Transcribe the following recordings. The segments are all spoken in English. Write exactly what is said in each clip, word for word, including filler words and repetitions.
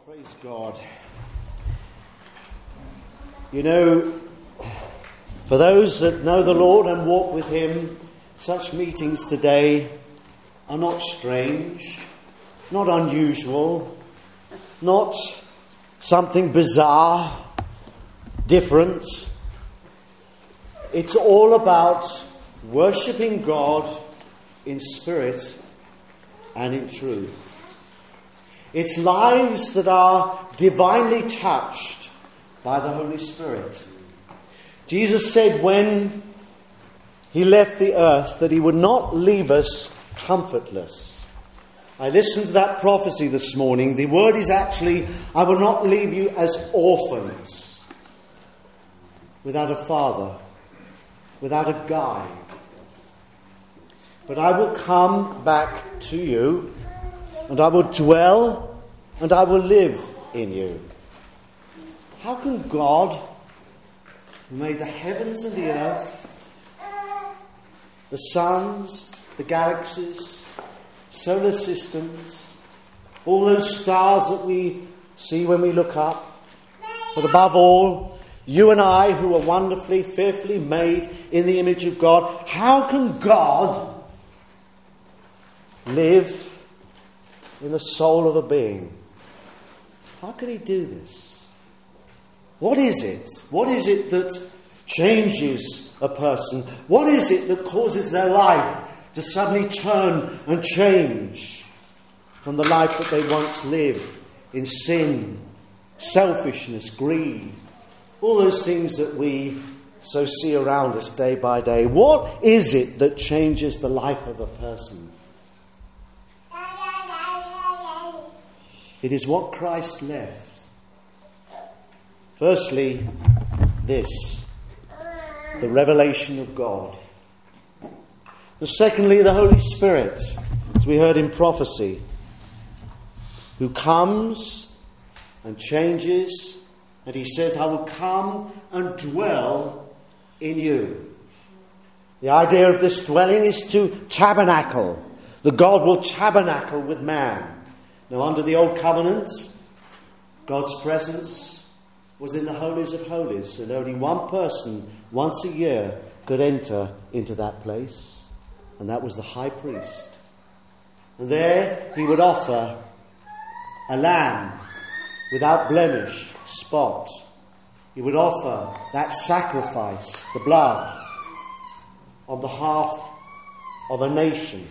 Praise God. You know, for those that know the Lord and walk with Him, such meetings today are not strange, not unusual, not something bizarre, different. It's all about worshipping God in spirit and in truth. It's lives that are divinely touched by the Holy Spirit. Jesus said when He left the earth that He would not leave us comfortless. I listened to that prophecy this morning. The word is actually, I will not leave you as orphans, without a father, without a guide. But I will come back to you, and I will dwell, and I will live in you. How can God, who made the heavens and the earth, the suns, the galaxies, solar systems, all those stars that we see when we look up, but above all, you and I who are wonderfully, fearfully made in the image of God, how can God live in the soul of a being? How can He do this? What is it? What is it that changes a person? What is it that causes their life to suddenly turn and change from the life that they once lived in sin, selfishness, greed, all those things that we so see around us day by day? What is it that changes the life of a person? It is what Christ left. Firstly, this, the revelation of God. And secondly, the Holy Spirit, as we heard in prophecy, who comes and changes, and He says, I will come and dwell in you. The idea of this dwelling is to tabernacle. That God will tabernacle with man. Now, under the Old Covenant, God's presence was in the holies of holies, and only one person once a year could enter into that place, and that was the high priest. And there he would offer a lamb without blemish, spot. He would offer that sacrifice, the blood, on behalf of a nation.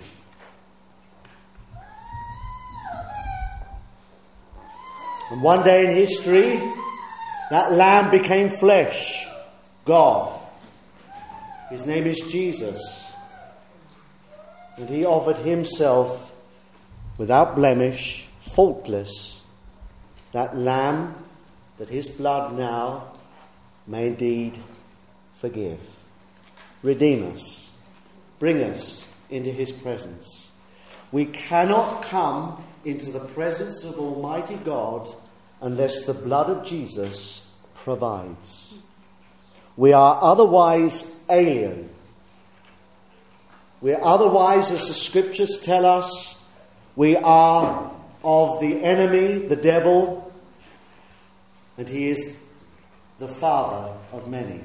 And one day in history, that lamb became flesh, God. His name is Jesus. And He offered Himself without blemish, faultless, that lamb that His blood now may indeed forgive, redeem us, bring us into His presence. We cannot come into the presence of Almighty God unless the blood of Jesus provides. We are otherwise alien. We are otherwise, as the Scriptures tell us, we are of the enemy, the devil, and he is the father of many.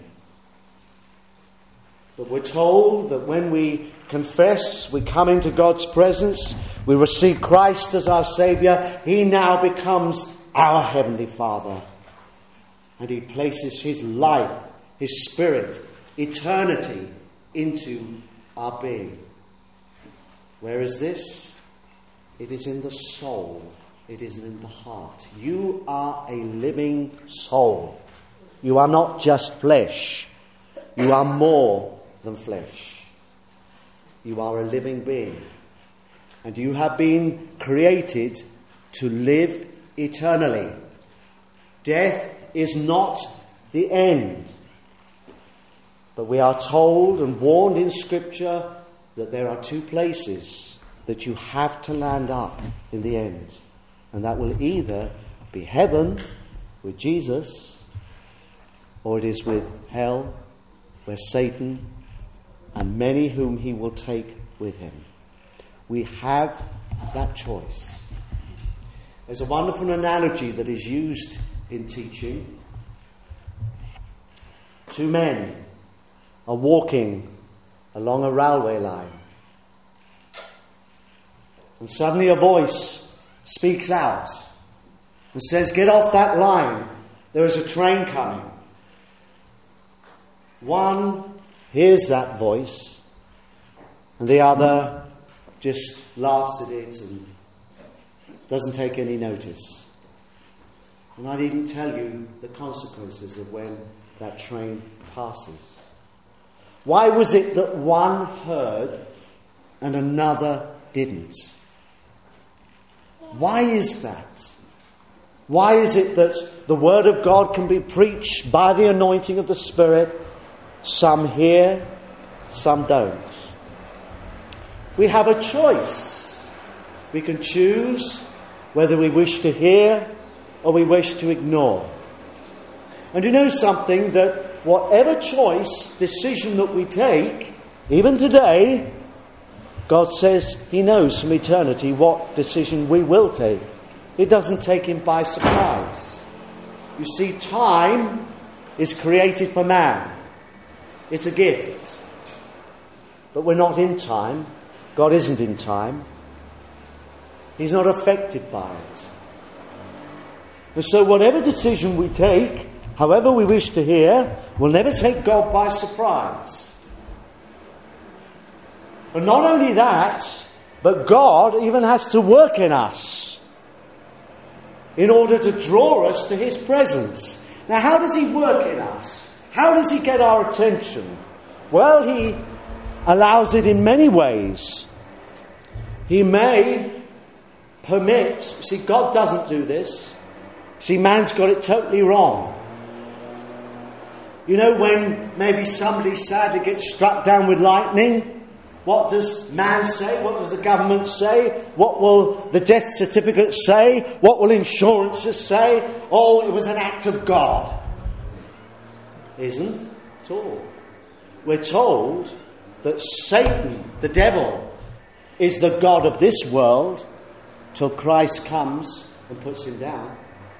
But we're told that when we confess, we come into God's presence, we receive Christ as our Saviour, He now becomes our Heavenly Father. And He places His light, His Spirit, eternity into our being. Where is this? It is in the soul. It is in the heart. You are a living soul. You are not just flesh. You are more than flesh. You are a living being. And you have been created to live eternally. Death is not the end. But we are told and warned in Scripture that there are two places that you have to land up in the end. And that will either be heaven with Jesus, or it is with hell, where Satan and many whom he will take with him. We have that choice. There's a wonderful analogy that is used in teaching. Two men are walking along a railway line. And suddenly a voice speaks out and says, "Get off that line. There is a train coming." One hears that voice and the other just laughs at it and doesn't take any notice. And I needn't tell you the consequences of when that train passes. Why was it that one heard and another didn't? Why is that? Why is it that the Word of God can be preached by the anointing of the Spirit? Some hear, some don't. We have a choice. We can choose whether we wish to hear or we wish to ignore. And you know something, that whatever choice, decision that we take, even today, God says He knows from eternity what decision we will take. It doesn't take Him by surprise. You see, time is created for man. It's a gift. But we're not in time. God isn't in time. He's not affected by it. And so whatever decision we take, however we wish to hear, will never take God by surprise. And not only that, but God even has to work in us in order to draw us to His presence. Now, how does He work in us? How does He get our attention? Well, He allows it in many ways. He may permit... See, God doesn't do this. See, man's got it totally wrong. You know, when maybe somebody sadly gets struck down with lightning, what does man say? What does the government say? What will the death certificate say? What will insurances say? Oh, it was an act of God. Isn't at all. We're told that Satan, the devil, is the god of this world till Christ comes and puts him down.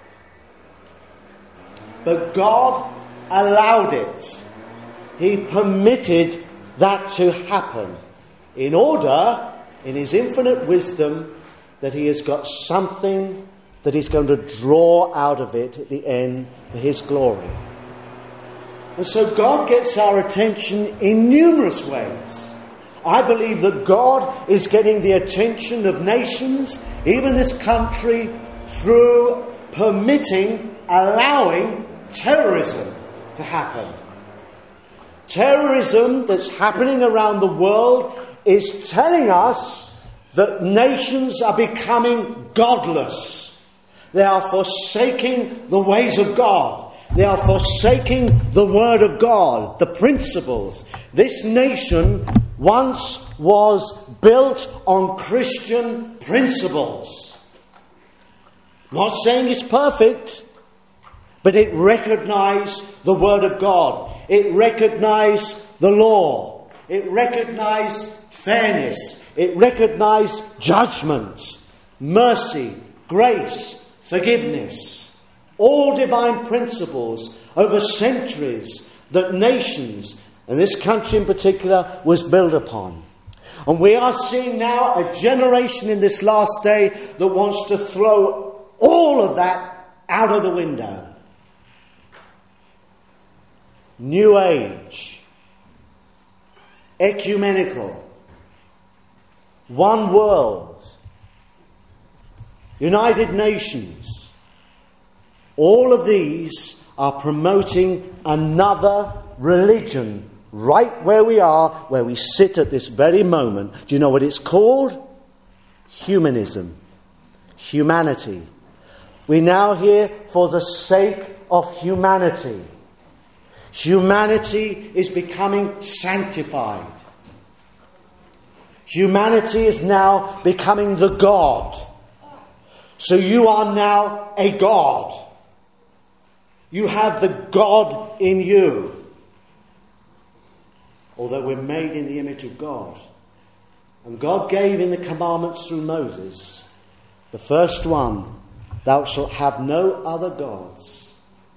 But God allowed it. He permitted that to happen in order, in His infinite wisdom, that He has got something that He's going to draw out of it at the end for His glory. And so God gets our attention in numerous ways. I believe that God is getting the attention of nations, even this country, through permitting, allowing terrorism to happen. Terrorism that's happening around the world is telling us that nations are becoming godless. They are forsaking the ways of God. They are forsaking the Word of God, the principles. This nation once was built on Christian principles. Not saying it's perfect, but it recognized the Word of God. It recognized the law. It recognized fairness. It recognized judgment, mercy, grace, forgiveness. All divine principles over centuries that nations, and this country in particular, was built upon. And we are seeing now a generation in this last day that wants to throw all of that out of the window. New Age, ecumenical, one world, United Nations. All of these are promoting another religion right where we are, where we sit at this very moment. Do you know what it's called? Humanism. Humanity. We're now here for the sake of humanity. Humanity is becoming sanctified. Humanity is now becoming the God. So you are now a God. You have the God in you. Although we're made in the image of God. And God gave in the commandments through Moses, the first one Thou shalt have no other gods.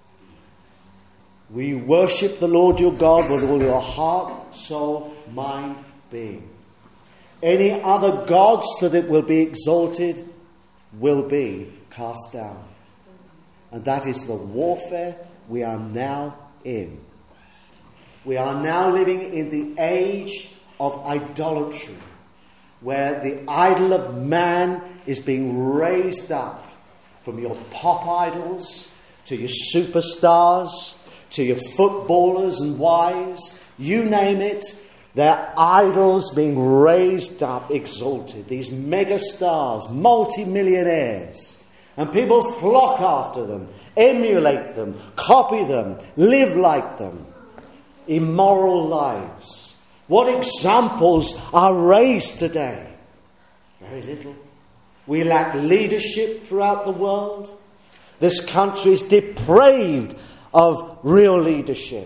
We worship the Lord your God with all your heart, soul, mind, being. Any other gods that it will be exalted will be cast down. And that is the warfare we are now in. We are now living in the age of idolatry, where the idol of man is being raised up, from your pop idols to your superstars to your footballers and wives, you name it, they're idols being raised up, exalted. These mega stars, multi-millionaires, and people flock after them, emulate them, copy them, live like them. Immoral lives. What examples are raised today? Very little. We lack leadership throughout the world. This country is depraved of real leadership.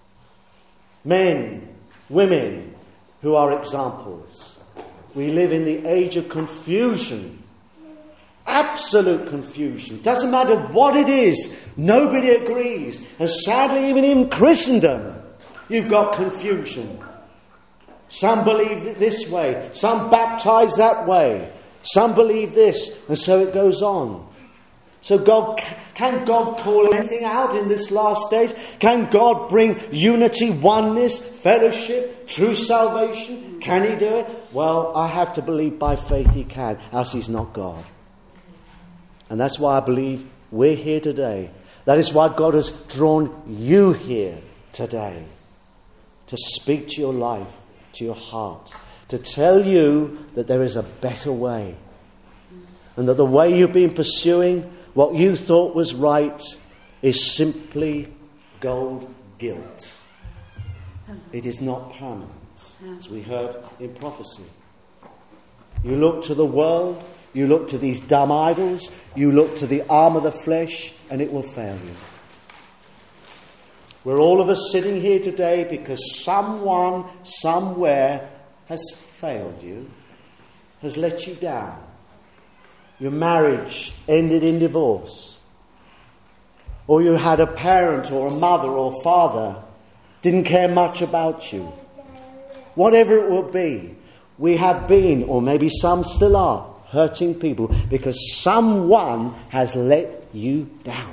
Men, women who are examples. We live in the age of confusion. Absolute confusion. Doesn't matter what it is. Nobody agrees. And sadly, even in Christendom, you've got confusion. Some believe this way. Some baptize that way. Some believe this. And so it goes on. So God, can God call anything out in this last days? Can God bring unity, oneness, fellowship, true salvation? Can he do it? Well, I have to believe by faith he can, else he's not God. And that's why I believe we're here today. That is why God has drawn you here today. To speak to your life, to your heart. To tell you that there is a better way. And that the way you've been pursuing, what you thought was right, is simply gold gilt. It is not permanent, as we heard in prophecy. You look to the world, you look to these dumb idols, you look to the arm of the flesh, and it will fail you. We're all of us sitting here today because someone, somewhere, has failed you, has let you down. Your marriage ended in divorce. Or you had a parent or a mother or father didn't care much about you. Whatever it will be, we have been, or maybe some still are, hurting people because someone has let you down.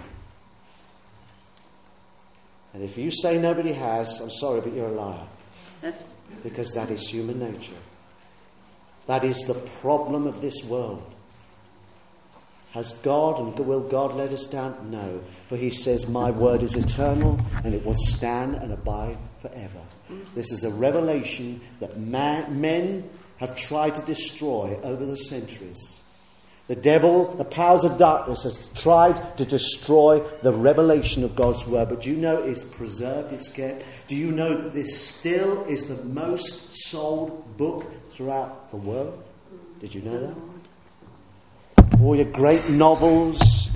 And if you say nobody has, I'm sorry, but you're a liar. Because that is human nature. That is the problem of this world. Has God and will God let us down? No. For he says, my word is eternal and it will stand and abide forever. This is a revelation that man, men have tried to destroy over the centuries. The devil, the powers of darkness, has tried to destroy the revelation of God's word. But do you know it's preserved, it's kept? Do you know that this still is the most sold book throughout the world? Did you know that? All your great novels,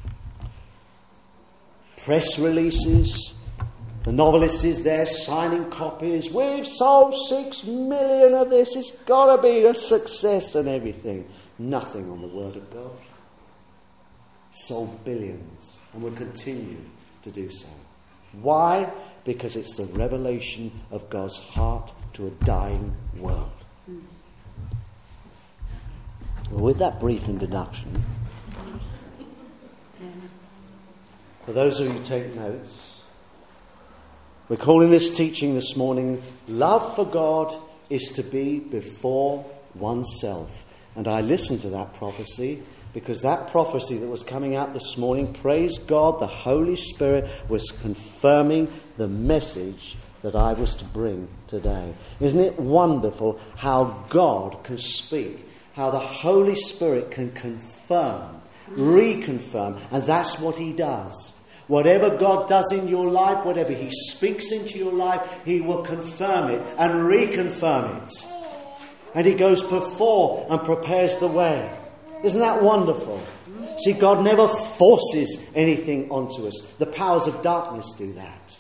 press releases, the novelist is there signing copies. We've sold six million of this. It's got to be a success and everything. Nothing on the Word of God. Sold billions and will continue to do so. Why? Because it's the revelation of God's heart to a dying world. Well, with that brief introduction, for those of you who take notes, we're calling this teaching this morning, Love for God is to be before oneself. And I listened to that prophecy because that prophecy that was coming out this morning, praise God, the Holy Spirit was confirming the message that I was to bring today. Isn't it wonderful how God can speak? How the Holy Spirit can confirm, reconfirm, and that's what he does. Whatever God does in your life, whatever he speaks into your life, he will confirm it and reconfirm it. And he goes before and prepares the way. Isn't that wonderful? See, God never forces anything onto us. The powers of darkness do that.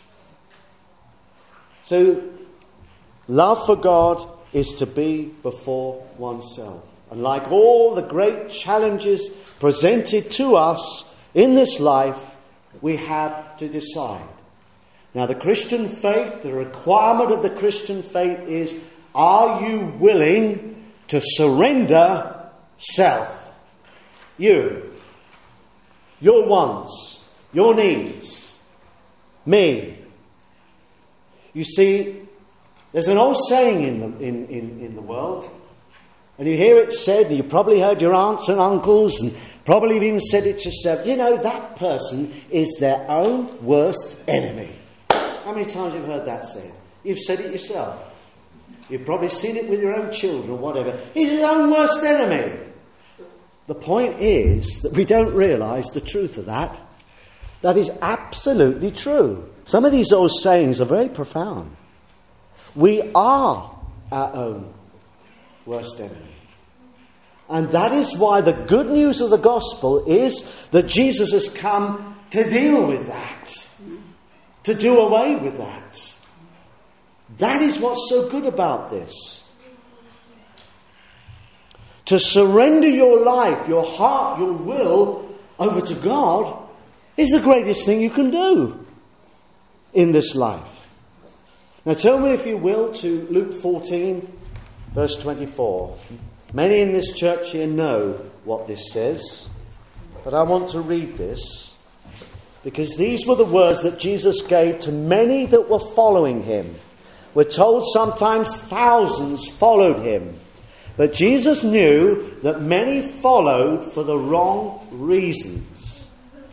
So, love for God is to be before oneself. And like all the great challenges presented to us in this life, we have to decide. Now, the Christian faith, the requirement of the Christian faith is, are you willing to surrender self? You, your wants, your needs, me. You see, there's an old saying in the, in, in, in the world, and you hear it said, and you probably heard your aunts and uncles, and probably even said it yourself, you know, that person is their own worst enemy. How many times have you heard that said? You've said it yourself. You've probably seen it with your own children or whatever. He's his own worst enemy. The point is that we don't realise the truth of that. That is absolutely true. Some of these old sayings are very profound. We are our own worst enemy. And that is why the good news of the gospel is that Jesus has come to deal with that. To do away with that. That is what's so good about this. To surrender your life, your heart, your will over to God is the greatest thing you can do in this life. Now turn me, if you will, to Luke fourteen, verse twenty-four. Many in this church here know what this says, but I want to read this. Because these were the words that Jesus gave to many that were following him. We're told sometimes thousands followed him. But Jesus knew that many followed for the wrong reasons.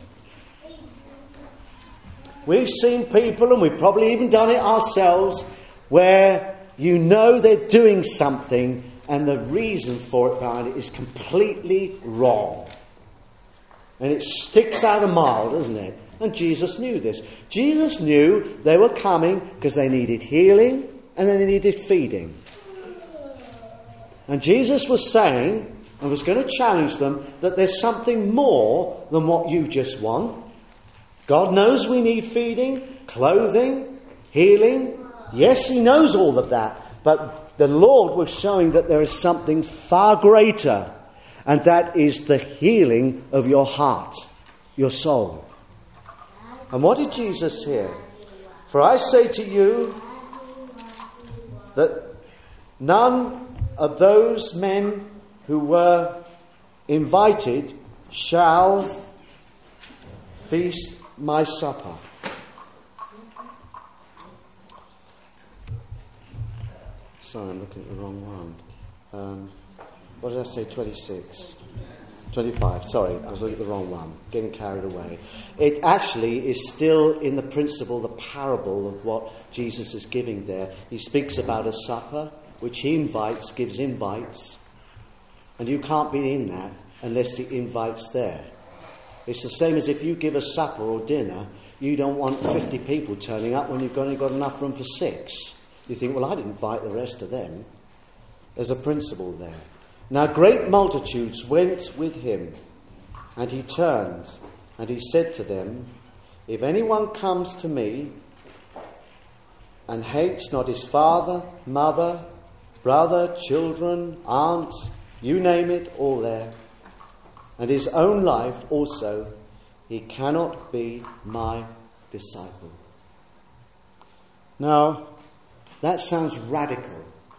We've seen people, and we've probably even done it ourselves, where you know they're doing something and the reason for it behind it is completely wrong. And it sticks out a mile, doesn't it? And Jesus knew this. Jesus knew they were coming because they needed healing and they needed feeding. And Jesus was saying, and was going to challenge them, that there's something more than what you just want. God knows we need feeding, clothing, healing. Yes, he knows all of that. But the Lord was showing that there is something far greater. And that is the healing of your heart, your soul. And what did Jesus hear? For I say to you that none of those men who were invited shall feast my supper. Sorry, I'm looking at the wrong one. Um, what did I say? twenty-six. twenty-five. Sorry, I was looking at the wrong one. Getting carried away. It actually is still in the principle, the parable of what Jesus is giving there. He speaks about a supper, which he invites, gives invites. And you can't be in that unless the invite's there. It's the same as if you give a supper or dinner, you don't want fifty people turning up when you've only got enough room for six. You think, well, I didn't invite the rest of them. There's a principle there. Now great multitudes went with him, and he turned, and he said to them, if anyone comes to me and hates not his father, mother, brother, children, aunt, you name it, all there, and his own life also, he cannot be my disciple. Now, that sounds radical.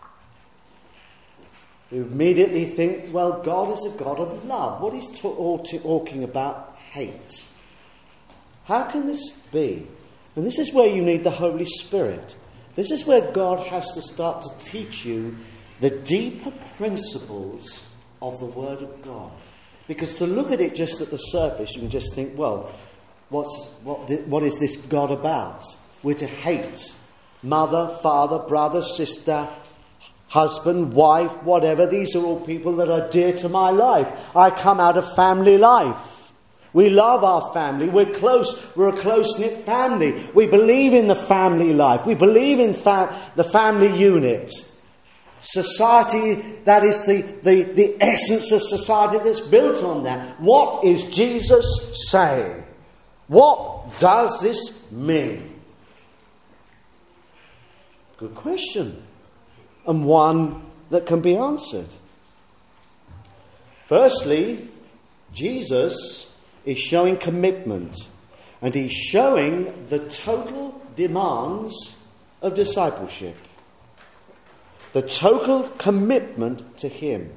You immediately think, well, God is a God of love. What is he talking about hate? How can this be? And this is where you need the Holy Spirit. This is where God has to start to teach you the deeper principles of the Word of God. Because to look at it just at the surface, you can just think, well, what's, what, what is this God about? We're to hate mother, father, brother, sister, husband, wife, whatever. These are all people that are dear to my life. I come out of family life. We love our family. We're close. We're a close-knit family. We believe in the family life. We believe in fa- the family unit. Society, that is the, the, the essence of society that's built on that. What is Jesus saying? What does this mean? Good question. And one that can be answered. Firstly, Jesus is showing commitment, and he's showing the total demands of discipleship. The total commitment to him.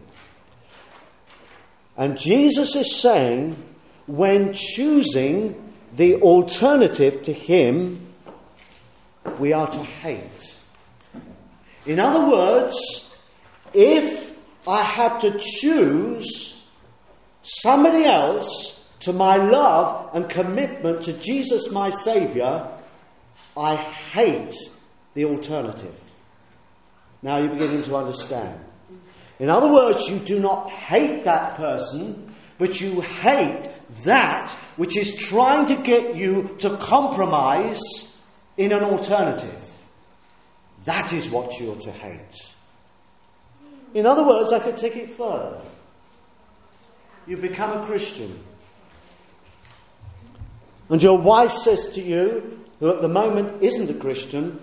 And Jesus is saying, when choosing the alternative to him, we are to hate. In other words, if I had to choose somebody else to my love and commitment to Jesus, my Saviour, I hate the alternative. Now you're beginning to understand. In other words, you do not hate that person, but you hate that which is trying to get you to compromise in an alternative. That is what you're to hate. In other words, I could take it further. You become a Christian. And your wife says to you, who at the moment isn't a Christian,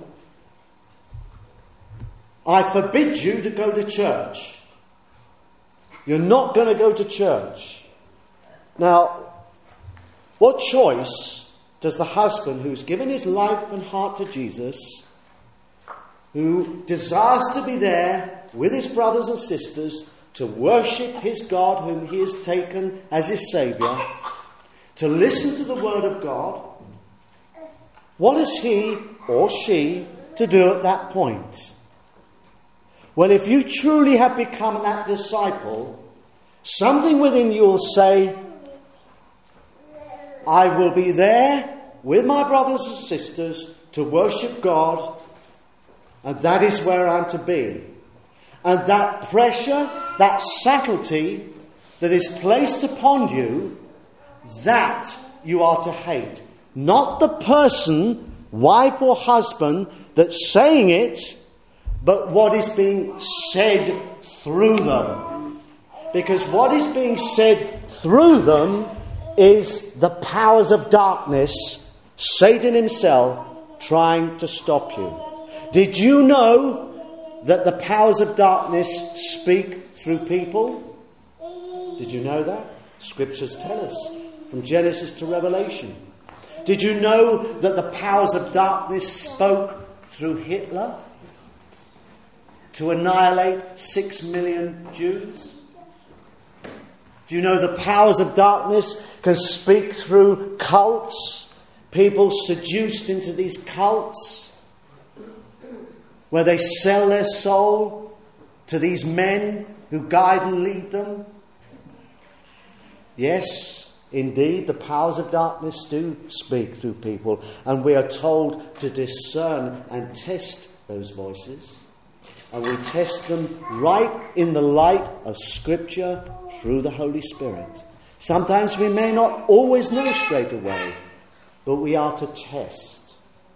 I forbid you to go to church. You're not going to go to church. Now, what choice does the husband who's given his life and heart to Jesus, who desires to be there with his brothers and sisters to worship his God whom he has taken as his Saviour, to listen to the Word of God, what is he or she to do at that point? Well, if you truly have become that disciple, something within you will say, I will be there with my brothers and sisters to worship God, and that is where I'm to be. And that pressure, that subtlety that is placed upon you, that you are to hate. Not the person, wife or husband, that's saying it, but what is being said through them. Because what is being said through them is the powers of darkness, Satan himself, trying to stop you. Did you know that the powers of darkness speak through people? Did you know that? Scriptures tell us, from Genesis to Revelation. Did you know that the powers of darkness spoke through Hitler to annihilate six million Jews? Do you know the powers of darkness can speak through cults? People seduced into these cults where they sell their soul to these men who guide and lead them. Yes, indeed, the powers of darkness do speak through people, and we are told to discern and test those voices. And we test them right in the light of Scripture through the Holy Spirit. Sometimes we may not always know straight away, but we are to test.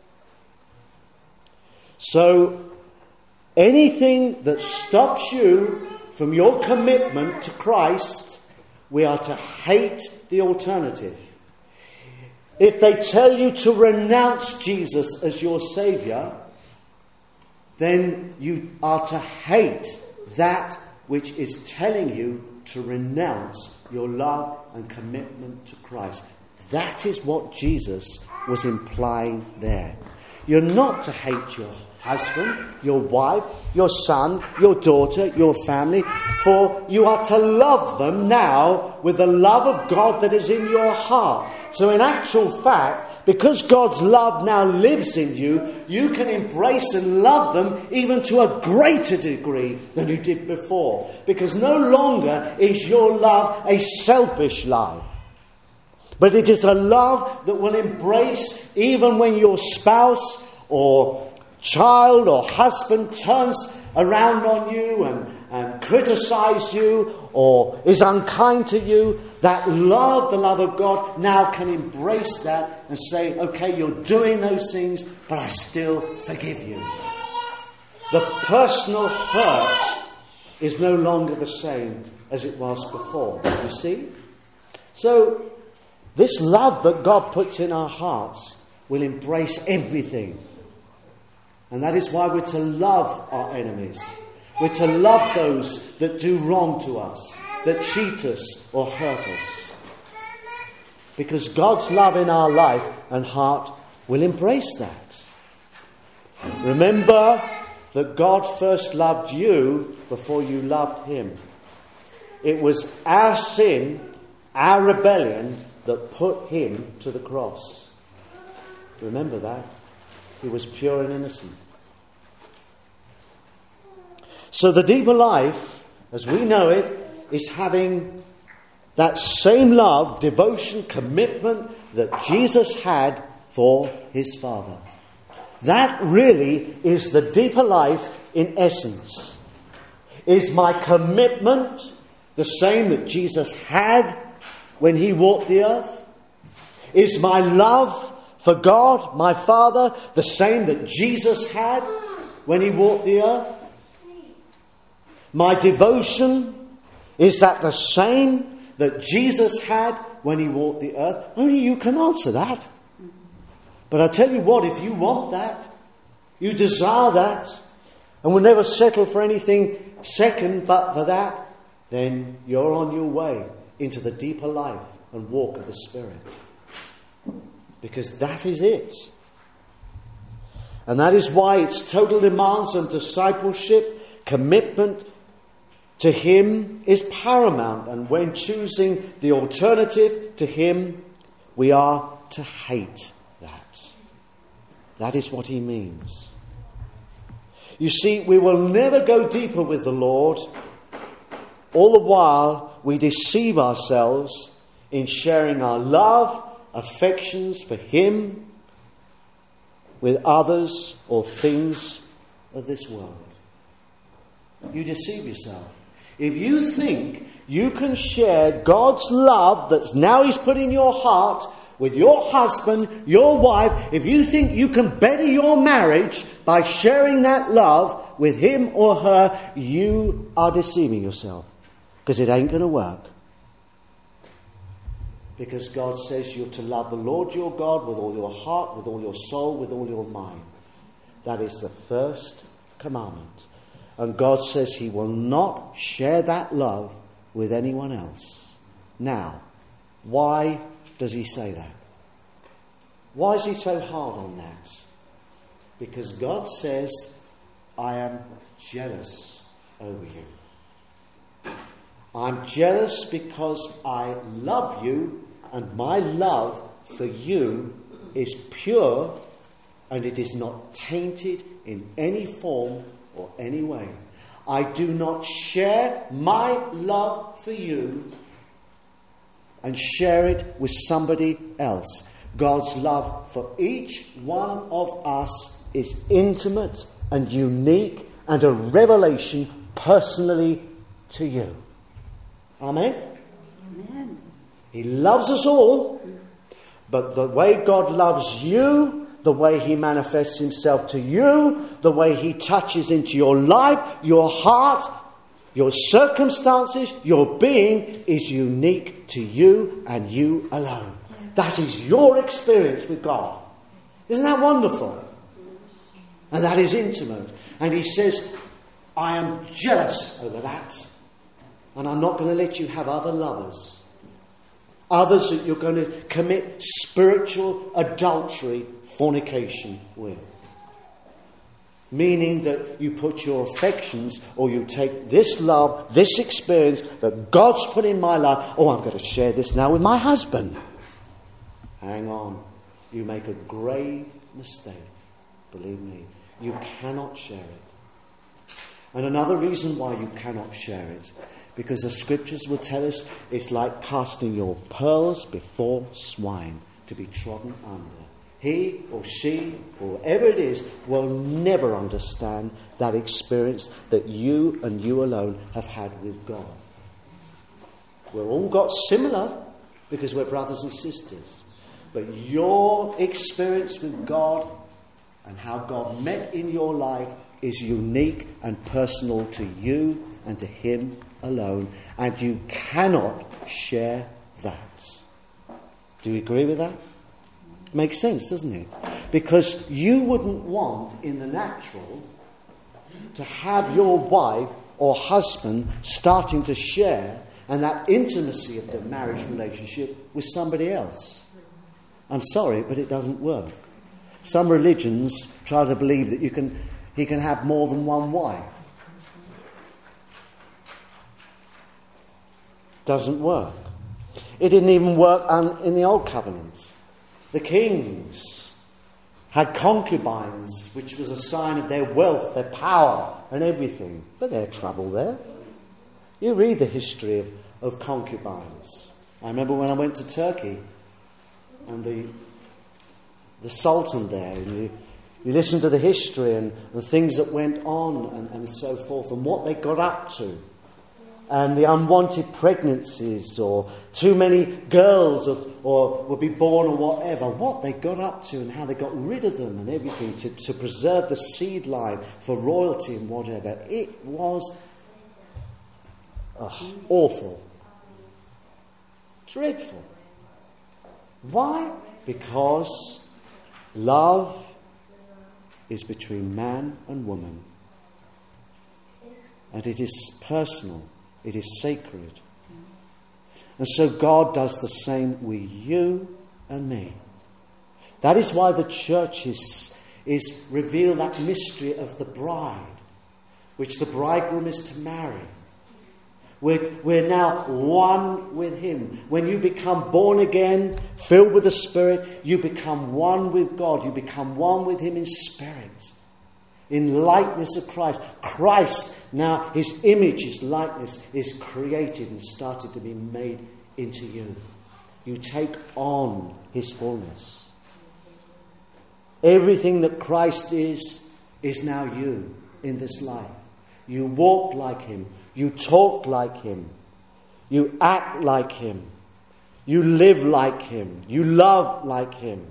So, anything that stops you from your commitment to Christ, we are to hate the alternative. If they tell you to renounce Jesus as your Saviour, then you are to hate that which is telling you to renounce your love and commitment to Christ. That is what Jesus was implying there. You're not to hate your husband, your wife, your son, your daughter, your family, for you are to love them now with the love of God that is in your heart. So in actual fact, because God's love now lives in you, you can embrace and love them even to a greater degree than you did before. Because no longer is your love a selfish love, but it is a love that will embrace even when your spouse or child or husband turns around on you and, and criticise you or is unkind to you. That love, the love of God, now can embrace that and say, okay, you're doing those things, but I still forgive you. The personal hurt is no longer the same as it was before. You see? So, this love that God puts in our hearts will embrace everything. And that is why we're to love our enemies. We're to love those that do wrong to us. that cheat us or hurt us. Because God's love in our life and heart will embrace that. Remember that God first loved you before you loved him. It was our sin, our rebellion, that put him to the cross. Remember that. He was pure and innocent. So the deeper life, as we know it, is having that same love, devotion, commitment that Jesus had for his Father. That really is the deeper life in essence. Is my commitment the same that Jesus had when he walked the earth? Is my love for God, my Father, the same that Jesus had when he walked the earth? My devotion, is that the same that Jesus had when he walked the earth? Only you can answer that. But I tell you what, if you want that, you desire that, and will never settle for anything second but for that, then you're on your way into the deeper life and walk of the Spirit. Because that is it. And that is why its total demands on discipleship, commitment to him is paramount. And when choosing the alternative to him, we are to hate that. That is what he means. You see, we will never go deeper with the Lord, all the while we deceive ourselves in sharing our love, affections for him with others or things of this world. You deceive yourself. If you think you can share God's love that's now he's put in your heart with your husband, your wife, if you think you can better your marriage by sharing that love with him or her, you are deceiving yourself. Because it ain't going to work. Because God says you're to love the Lord your God with all your heart, with all your soul, with all your mind. That is the first commandment. And God says he will not share that love with anyone else. Now, why does he say that? Why is he so hard on that? Because God says, I am jealous over you. I'm jealous because I love you, and my love for you is pure, and it is not tainted in any form or any way. I do not share my love for you and share it with somebody else. God's love for each one of us is intimate and unique and a revelation personally to you. Amen? Amen. He loves us all, but the way God loves you, the way he manifests himself to you, the way he touches into your life, your heart, your circumstances, your being is unique to you and you alone. That is your experience with God. Isn't that wonderful? And that is intimate. And he says, I am jealous over that. And I'm not going to let you have other lovers. Others that you're going to commit spiritual adultery, fornication with. Meaning that you put your affections, or you take this love, this experience that God's put in my life. Oh, I'm going to share this now with my husband. Hang on. You make a grave mistake. Believe me. You cannot share it. And another reason why you cannot share it, because the scriptures will tell us it's like casting your pearls before swine to be trodden under. He or she, or whoever it is, will never understand that experience that you and you alone have had with God. We've all got similar because we're brothers and sisters. But your experience with God and how God met in your life is unique and personal to you and to him alone. And you cannot share that. Do you agree with that? Makes sense, doesn't it? Because you wouldn't want in the natural to have your wife or husband starting to share and that intimacy of the marriage relationship with somebody else. I'm sorry, but it doesn't work. Some religions try to believe that you can, he can have more than one wife. Doesn't work. It didn't even work in the Old Covenant. The kings had concubines, which was a sign of their wealth, their power, and everything. But there's trouble there. You read the history of, of concubines. I remember when I went to Turkey, and the the Sultan there, and you, you listen to the history and the things that went on and, and so forth, and what they got up to. And the unwanted pregnancies, or too many girls, or, or would be born, or whatever. What they got up to and how they got rid of them and everything to, to preserve the seed line for royalty and whatever. It was oh, awful. Dreadful. Why? Because love is between man and woman. And it is personal. It is sacred. And so God does the same with you and me. That is why the church is, is reveal that mystery of the bride, which the bridegroom is to marry. We're, we're now one with him. When you become born again, filled with the Spirit, you become one with God. You become one with him in spirit. In likeness of Christ. Christ, now his image, his likeness is created and started to be made into you. You take on his fullness. Everything that Christ is, is now you in this life. You walk like him. You talk like him. You act like him. You live like him. You love like him.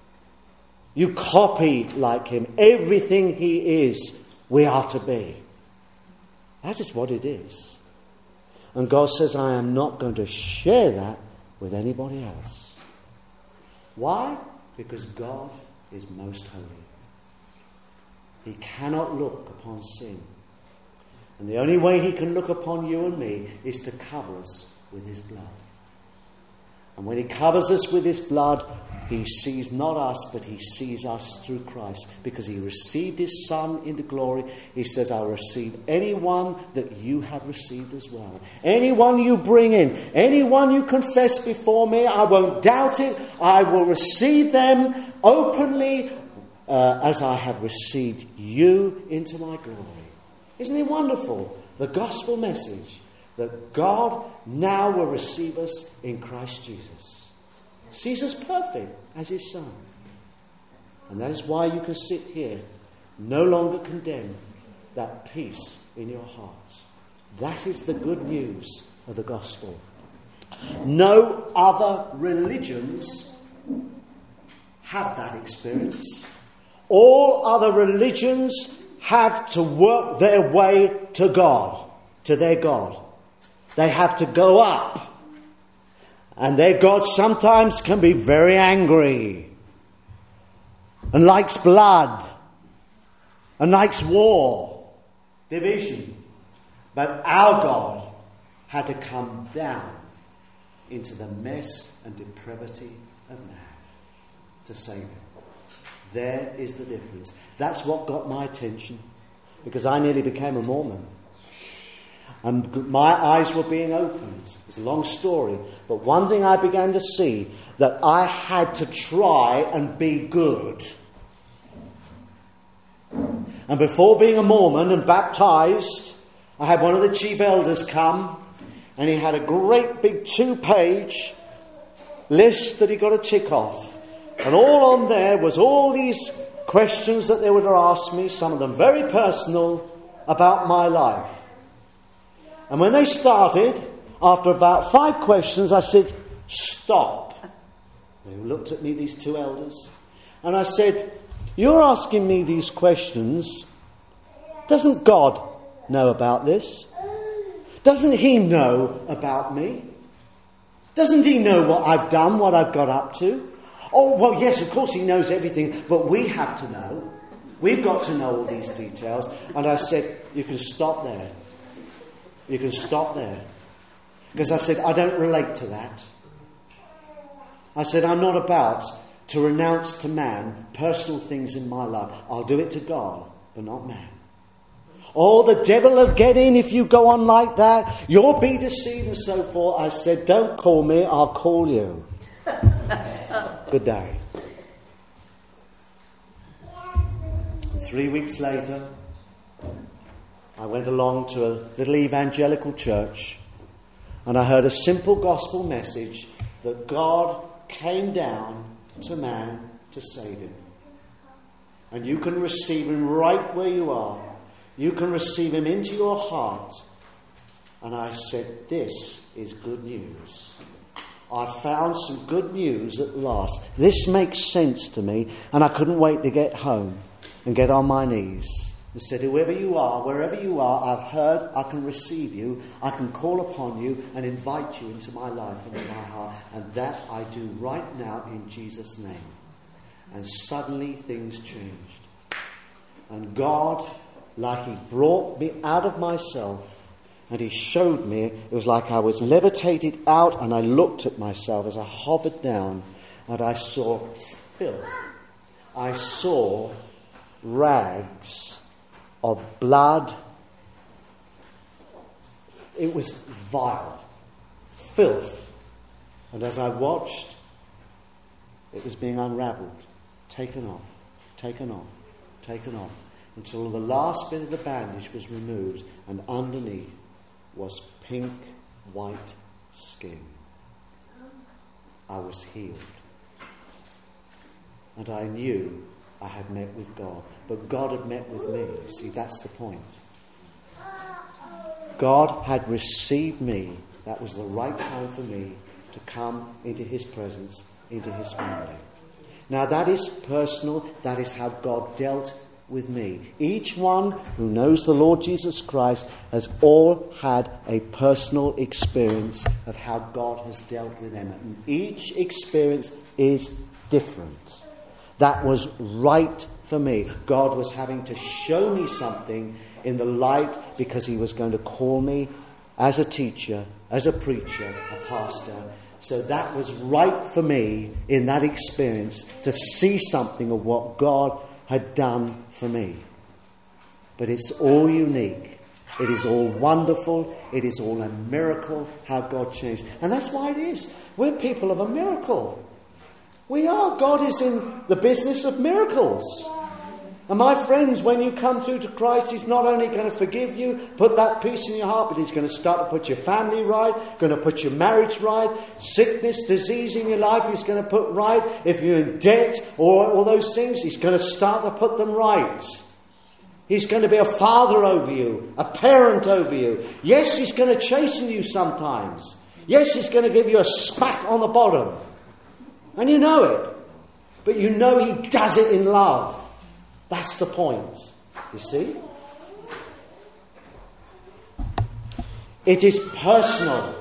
You copy like him. Everything he is, we are to be. That is what it is. And God says, I am not going to share that with anybody else. Why? Because God is most holy. He cannot look upon sin. And the only way he can look upon you and me is to cover us with his blood. And when he covers us with his blood, he sees not us, but he sees us through Christ. Because he received his Son into glory. He says, I'll receive anyone that you have received as well. Anyone you bring in, anyone you confess before me, I won't doubt it. I will receive them openly uh, as I have received you into my glory. Isn't it wonderful? The gospel message that God now will receive us in Christ Jesus. Sees us perfect as his Son. And that is why you can sit here, no longer condemned, that peace in your heart. That is the good news of the gospel. No other religions have that experience. All other religions have to work their way to God, to their God. They have to go up. And their God sometimes can be very angry and likes blood and likes war, division. But our God had to come down into the mess and depravity of man to save him. There is the difference. That's what got my attention, because I nearly became a Mormon. And my eyes were being opened. It's a long story. But one thing I began to see, that I had to try and be good. And before being a Mormon and baptized, I had one of the chief elders come, and he had a great big two-page list that he got to tick off. And all on there was all these questions that they would ask me, some of them very personal, about my life. And when they started, after about five questions, I said, stop. They looked at me, these two elders, and I said, you're asking me these questions. Doesn't God know about this? Doesn't he know about me? Doesn't he know what I've done, what I've got up to? Oh, well, yes, of course he knows everything, but we have to know. We've got to know all these details. And I said, you can stop there. You can stop there. Because I said, I don't relate to that. I said, I'm not about to renounce to man personal things in my life. I'll do it to God, but not man. Oh, the devil will get in if you go on like that. You'll be deceived and so forth. I said, don't call me, I'll call you. Good day. And three weeks later, I went along to a little evangelical church and I heard a simple gospel message that God came down to man to save him. And you can receive him right where you are. You can receive him into your heart. And I said, this is good news. I found some good news at last. This makes sense to me. And I couldn't wait to get home and get on my knees. And said, whoever you are, wherever you are, I've heard, I can receive you. I can call upon you and invite you into my life and into my heart. And that I do right now in Jesus' name. And suddenly things changed. And God, like he brought me out of myself and he showed me, it was like I was levitated out and I looked at myself as I hovered down and I saw filth. I saw rags of blood. It was vile, filth. And as I watched, it was being unravelled, taken off, taken off, taken off, until the last bit of the bandage was removed and underneath was pink, white skin. I was healed. And I knew I had met with God. But God had met with me. See, that's the point. God had received me. That was the right time for me to come into his presence, into his family. Now that is personal. That is how God dealt with me. Each one who knows the Lord Jesus Christ has all had a personal experience of how God has dealt with them. And each experience is different. That was right for me. God was having to show me something in the light because he was going to call me as a teacher, as a preacher, a pastor. So that was right for me in that experience to see something of what God had done for me. But it's all unique. It is all wonderful. It is all a miracle how God changed. And that's why it is. We're people of a miracle. We are. God is in the business of miracles. And my friends, when you come through to Christ, he's not only going to forgive you, put that peace in your heart, but he's going to start to put your family right, going to put your marriage right, sickness, disease in your life he's going to put right. If you're in debt or all those things, he's going to start to put them right. He's going to be a father over you, a parent over you. Yes, he's going to chasten you sometimes. Yes, he's going to give you a smack on the bottom. And you know it. But you know he does it in love. That's the point. You see? It is personal.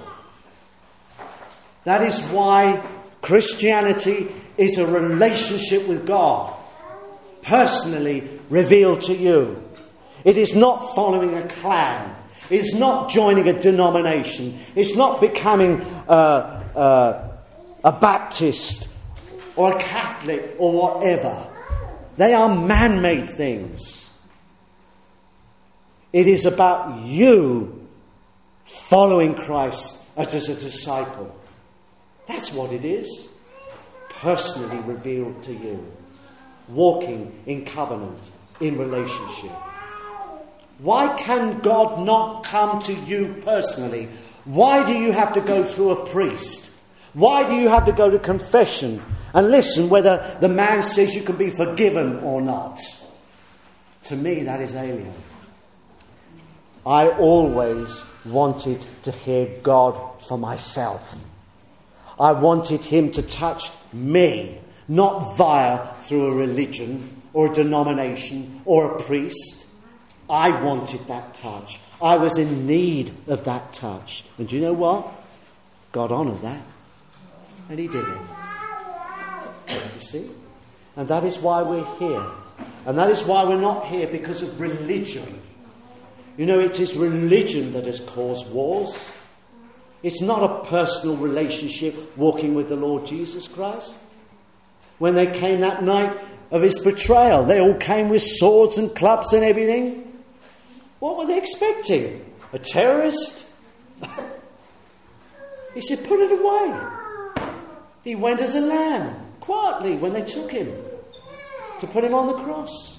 That is why Christianity is a relationship with God. Personally revealed to you. It is not following a clan. It's not joining a denomination. It's not becoming uh, uh, a Baptist or a Catholic or whatever. They are man-made things. It is about you following Christ as a disciple. That's what it is. Personally revealed to you. Walking in covenant, in relationship. Why can God not come to you personally? Why do you have to go through a priest? Why do you have to go to confession and listen whether the man says you can be forgiven or not? To me, that is alien. I always wanted to hear God for myself. I wanted him to touch me, not via through a religion or a denomination or a priest. I wanted that touch. I was in need of that touch. And do you know what? God honoured that. And he did it. You see? And that is why we're here. And that is why we're not here because of religion. You know, it is religion that has caused wars. It's not a personal relationship walking with the Lord Jesus Christ. When they came that night of his betrayal, they all came with swords and clubs and everything. What were they expecting? A terrorist? He said, put it away. He went as a lamb, quietly, when they took him to put him on the cross.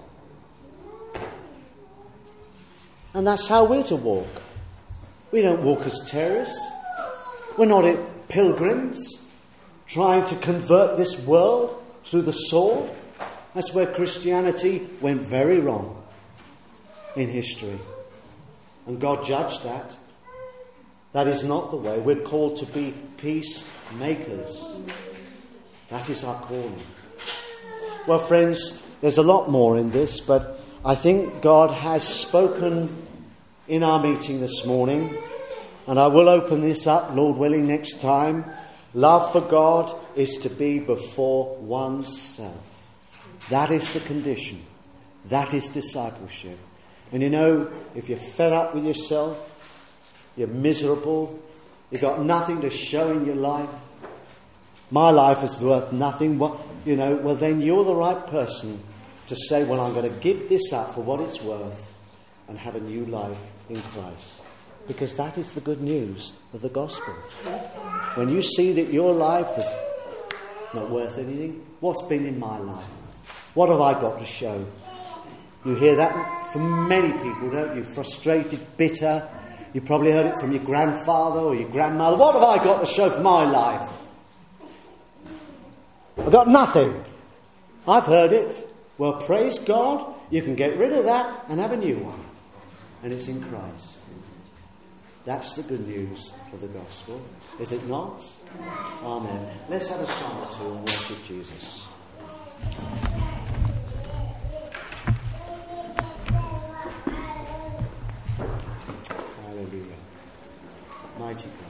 And that's how we're to walk. We don't walk as terrorists. We're not pilgrims trying to convert this world through the sword. That's where Christianity went very wrong in history. And God judged that. That is not the way. We're called to be peacemakers. That is our calling. Well, friends, there's a lot more in this, but I think God has spoken in our meeting this morning, and I will open this up, Lord willing, next time. Love for God is to be before oneself. That is the condition. That is discipleship. And you know, if you're fed up with yourself, you're miserable, you've got nothing to show in your life, my life is worth nothing, well, you know, well then you're the right person to say, well, I'm going to give this up for what it's worth and have a new life in Christ. Because that is the good news of the gospel. When you see that your life is not worth anything, what's been in my life? What have I got to show? You hear that from many people, don't you? Frustrated, bitter. You probably heard it from your grandfather or your grandmother. What have I got to show for my life? I've got nothing. I've heard it. Well, praise God, you can get rid of that and have a new one. And it's in Christ. That's the good news of the gospel. Is it not? Amen. Let's have a song or two and worship Jesus. Hallelujah. Mighty God.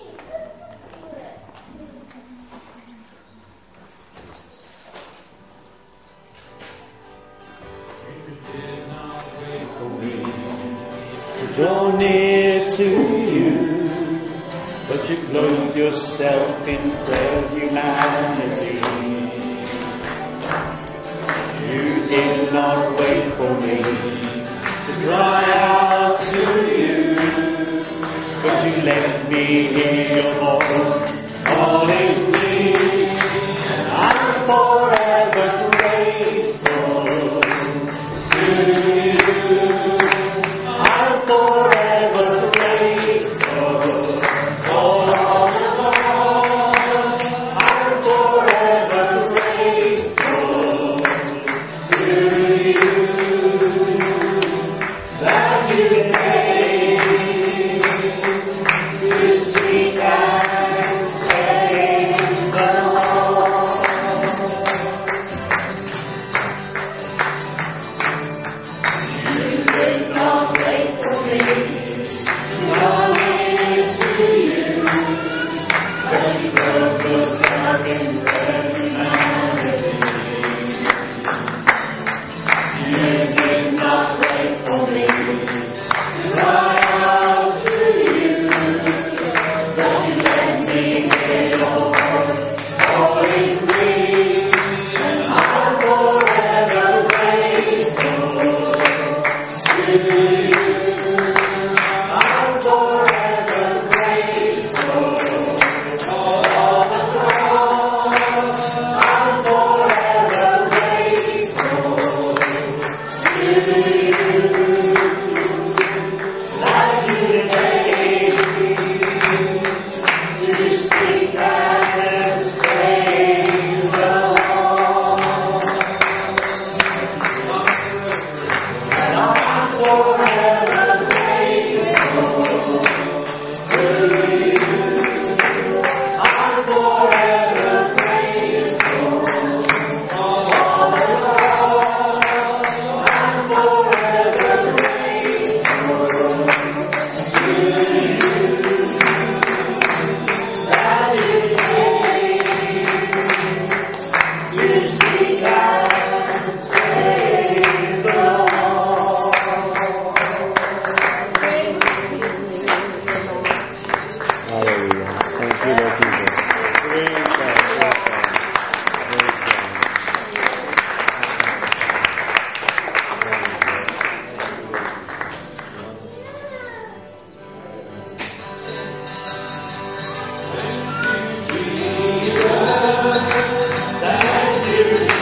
Draw near to you, but you clothe yourself in frail humanity. You did not wait for me to cry out to you, but you let me hear your voice calling me. I'm forever grateful to you. Forever grateful for all the Lord. I'm forever grateful to you that you came to seek and save the lost.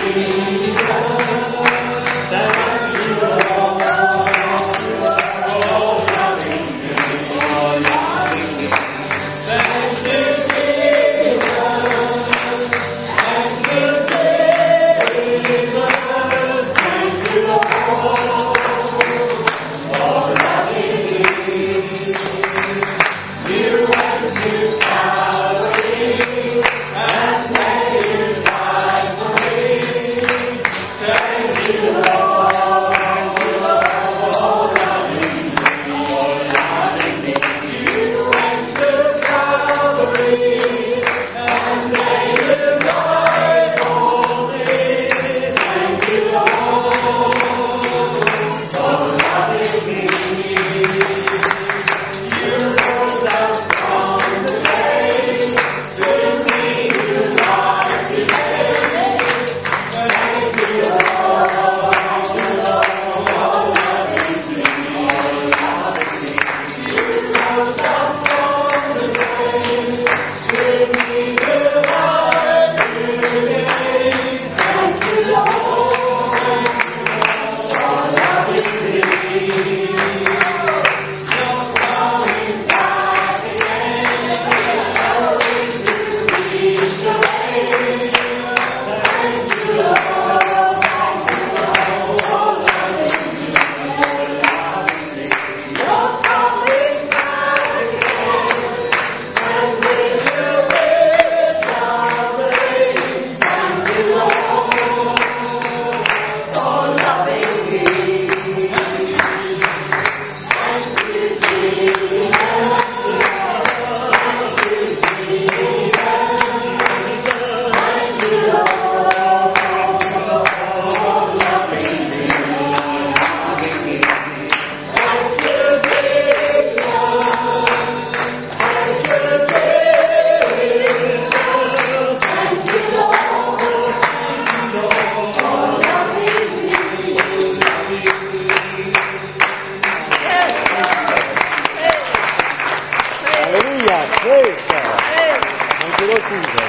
Praise God. Thank you, Lord Jesus.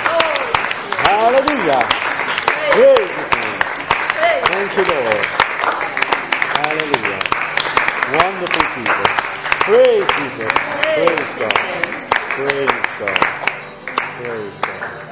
Hallelujah. Praise Him. Thank you, Lord. Hallelujah. Wonderful Jesus. Praise Jesus. Praise God. Praise God. Praise God.